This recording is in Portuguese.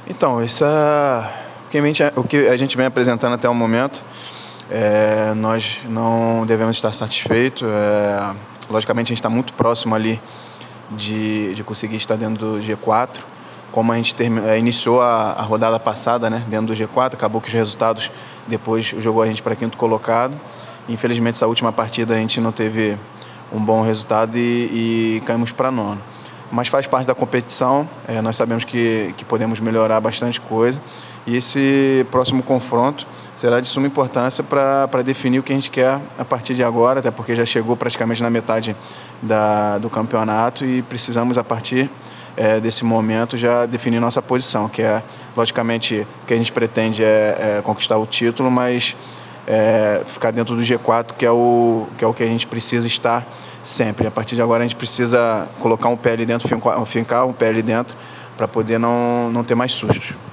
Então, o que a gente vem apresentando até o momento, nós não devemos estar satisfeitos. Logicamente, a gente está muito próximo ali de conseguir estar dentro do G4. Como a gente iniciou a rodada passada, né, dentro do G4, acabou que os resultados depois jogou a gente para quinto colocado. Infelizmente, essa última partida a gente não teve um bom resultado e caímos para nono. Mas faz parte da competição, nós sabemos que podemos melhorar bastante coisa e esse próximo confronto será de suma importância para definir o que a gente quer a partir de agora, até porque já chegou praticamente na metade do campeonato e precisamos, a partir desse momento, já definir nossa posição, que logicamente, o que a gente pretende é conquistar o título, mas ficar dentro do G4, que é o que a gente precisa estar sempre. A partir de agora a gente precisa colocar um pé ali dentro, fincar um pé ali dentro, para poder não ter mais sustos.